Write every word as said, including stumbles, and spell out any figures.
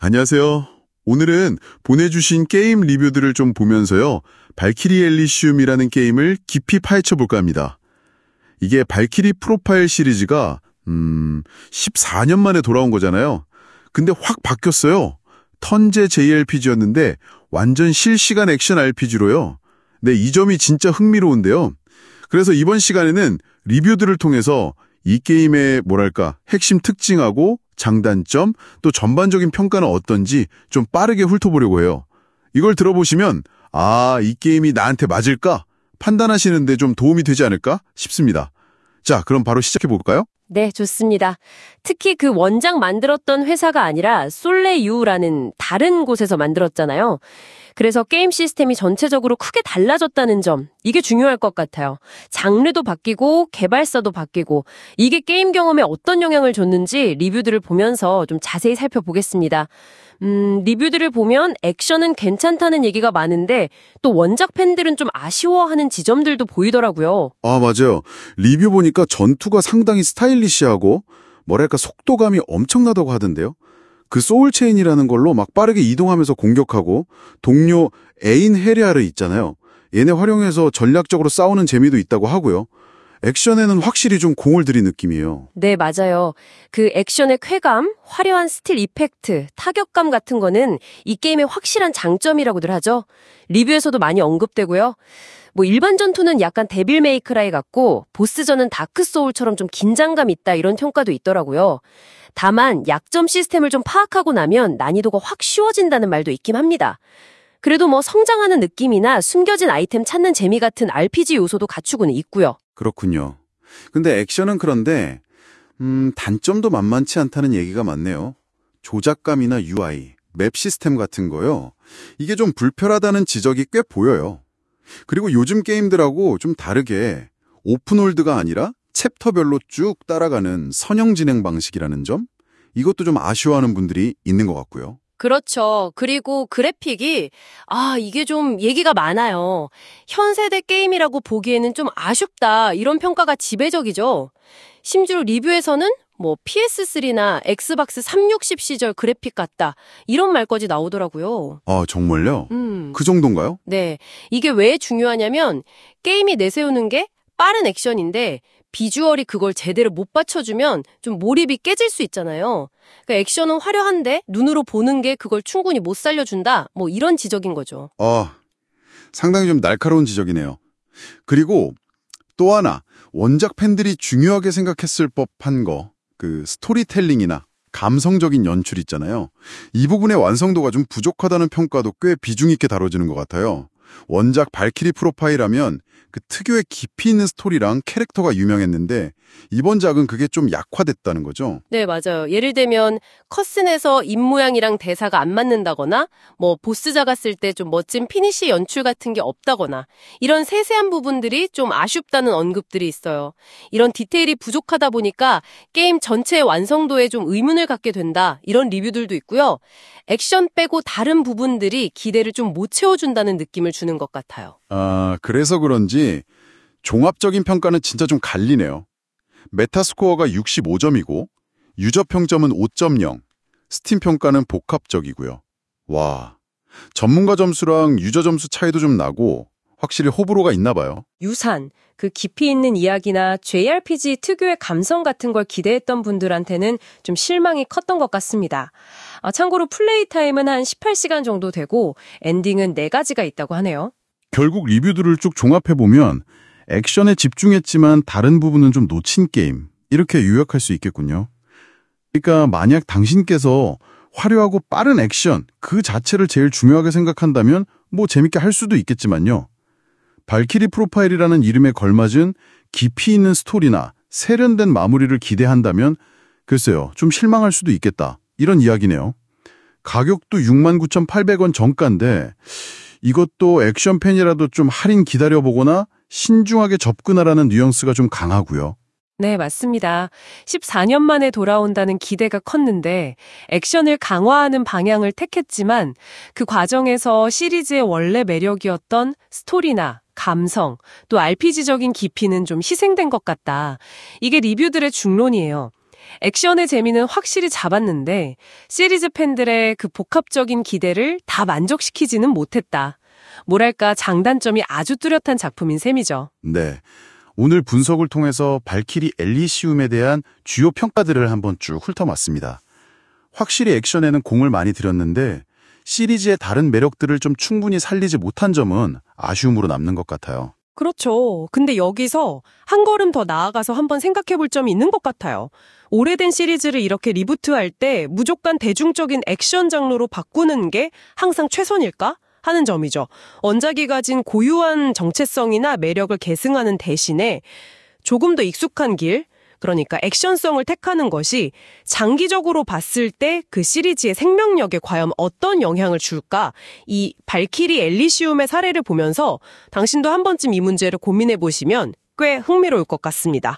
안녕하세요. 오늘은 보내주신 게임 리뷰들을 좀 보면서요. 발키리 엘리시움이라는 게임을 깊이 파헤쳐 볼까 합니다. 이게 발키리 프로파일 시리즈가 음, 십사 년 만에 돌아온 거잖아요. 근데 확 바뀌었어요. 턴제 제이알피지였는데 완전 실시간 액션 알피지로요. 네, 이 점이 진짜 흥미로운데요. 그래서 이번 시간에는 리뷰들을 통해서 이 게임의 뭐랄까 핵심 특징하고 장단점, 또 전반적인 평가는 어떤지 좀 빠르게 훑어보려고 해요. 이걸 들어보시면 아, 이 게임이 나한테 맞을까? 판단하시는데 좀 도움이 되지 않을까 싶습니다. 자, 그럼 바로 시작해볼까요? 네, 좋습니다. 특히 그 원작 만들었던 회사가 아니라 솔레유라는 다른 곳에서 만들었잖아요. 그래서 게임 시스템이 전체적으로 크게 달라졌다는 점, 이게 중요할 것 같아요. 장르도 바뀌고 개발사도 바뀌고 이게 게임 경험에 어떤 영향을 줬는지 리뷰들을 보면서 좀 자세히 살펴보겠습니다. 음, 리뷰들을 보면 액션은 괜찮다는 얘기가 많은데 또 원작 팬들은 좀 아쉬워하는 지점들도 보이더라고요. 아, 맞아요. 리뷰 보니까 전투가 상당히 스타일리시하고 뭐랄까 속도감이 엄청나다고 하던데요. 그 소울체인이라는 걸로 막 빠르게 이동하면서 공격하고 동료 에인 헤리아르 있잖아요. 얘네 활용해서 전략적으로 싸우는 재미도 있다고 하고요. 액션에는 확실히 좀 공을 들인 느낌이에요. 네, 맞아요. 그 액션의 쾌감, 화려한 스틸 이펙트, 타격감 같은 거는 이 게임의 확실한 장점이라고들 하죠. 리뷰에서도 많이 언급되고요. 뭐 일반 전투는 약간 데빌 메이크라이 같고 보스전은 다크 소울처럼 좀 긴장감 있다 이런 평가도 있더라고요. 다만 약점 시스템을 좀 파악하고 나면 난이도가 확 쉬워진다는 말도 있긴 합니다. 그래도 뭐 성장하는 느낌이나 숨겨진 아이템 찾는 재미 같은 알피지 요소도 갖추고는 있고요. 그렇군요. 근데 액션은 그런데 음, 단점도 만만치 않다는 얘기가 많네요. 조작감이나 유아이, 맵 시스템 같은 거요. 이게 좀 불편하다는 지적이 꽤 보여요. 그리고 요즘 게임들하고 좀 다르게 오픈월드가 아니라 챕터별로 쭉 따라가는 선형 진행 방식이라는 점? 이것도 좀 아쉬워하는 분들이 있는 것 같고요. 그렇죠. 그리고 그래픽이 아 이게 좀 얘기가 많아요. 현 세대 게임이라고 보기에는 좀 아쉽다 이런 평가가 지배적이죠. 심지어 리뷰에서는 뭐 피에스쓰리나 엑스박스 삼백육십 시절 그래픽 같다 이런 말까지 나오더라고요. 아, 정말요? 음. 그 정도인가요? 네. 이게 왜 중요하냐면 게임이 내세우는 게 빠른 액션인데 비주얼이 그걸 제대로 못 받쳐주면 좀 몰입이 깨질 수 있잖아요. 그러니까 액션은 화려한데 눈으로 보는 게 그걸 충분히 못 살려준다. 뭐 이런 지적인 거죠. 아, 상당히 좀 날카로운 지적이네요. 그리고 또 하나, 원작 팬들이 중요하게 생각했을 법한 거, 그 스토리텔링이나 감성적인 연출 있잖아요. 이 부분의 완성도가 좀 부족하다는 평가도 꽤 비중 있게 다뤄지는 것 같아요. 원작 발키리 프로파일하면 그 특유의 깊이 있는 스토리랑 캐릭터가 유명했는데 이번 작은 그게 좀 약화됐다는 거죠. 네, 맞아요. 예를 들면 컷신에서 입모양이랑 대사가 안 맞는다거나 뭐 보스 작았을 때 좀 멋진 피니시 연출 같은 게 없다거나 이런 세세한 부분들이 좀 아쉽다는 언급들이 있어요. 이런 디테일이 부족하다 보니까 게임 전체의 완성도에 좀 의문을 갖게 된다 이런 리뷰들도 있고요. 액션 빼고 다른 부분들이 기대를 좀 못 채워준다는 느낌을 주는 것 같아요. 아, 그래서 그런지 종합적인 평가는 진짜 좀 갈리네요. 메타스코어가 육십오 점이고 유저 평점은 오 점 영, 스팀 평가는 복합적이고요. 와, 전문가 점수랑 유저 점수 차이도 좀 나고 확실히 호불호가 있나 봐요. 유산, 그 깊이 있는 이야기나 제이알피지 특유의 감성 같은 걸 기대했던 분들한테는 좀 실망이 컸던 것 같습니다. 아, 참고로 플레이 타임은 한 십팔 시간 정도 되고 엔딩은 네 가지가 있다고 하네요. 결국 리뷰들을 쭉 종합해보면 액션에 집중했지만 다른 부분은 좀 놓친 게임, 이렇게 요약할 수 있겠군요. 그러니까 만약 당신께서 화려하고 빠른 액션 그 자체를 제일 중요하게 생각한다면 뭐 재밌게 할 수도 있겠지만요. 발키리 프로파일이라는 이름에 걸맞은 깊이 있는 스토리나 세련된 마무리를 기대한다면 글쎄요, 좀 실망할 수도 있겠다. 이런 이야기네요. 가격도 육만 구천팔백 원 정가인데 이것도 액션 팬이라도 좀 할인 기다려보거나 신중하게 접근하라는 뉘앙스가 좀 강하고요. 네, 맞습니다. 십사 년 만에 돌아온다는 기대가 컸는데 액션을 강화하는 방향을 택했지만 그 과정에서 시리즈의 원래 매력이었던 스토리나 감성, 또 알피지적인 깊이는 좀 희생된 것 같다. 이게 리뷰들의 중론이에요. 액션의 재미는 확실히 잡았는데 시리즈 팬들의 그 복합적인 기대를 다 만족시키지는 못했다. 뭐랄까 장단점이 아주 뚜렷한 작품인 셈이죠. 네. 오늘 분석을 통해서 발키리 엘리시움에 대한 주요 평가들을 한번 쭉 훑어봤습니다. 확실히 액션에는 공을 많이 들였는데 시리즈의 다른 매력들을 좀 충분히 살리지 못한 점은 아쉬움으로 남는 것 같아요. 그렇죠. 근데 여기서 한 걸음 더 나아가서 한번 생각해 볼 점이 있는 것 같아요. 오래된 시리즈를 이렇게 리부트할 때 무조건 대중적인 액션 장르로 바꾸는 게 항상 최선일까? 하는 점이죠. 원작이 가진 고유한 정체성이나 매력을 계승하는 대신에 조금 더 익숙한 길, 그러니까 액션성을 택하는 것이 장기적으로 봤을 때 그 시리즈의 생명력에 과연 어떤 영향을 줄까? 이 발키리 엘리시움의 사례를 보면서 당신도 한 번쯤 이 문제를 고민해 보시면 꽤 흥미로울 것 같습니다.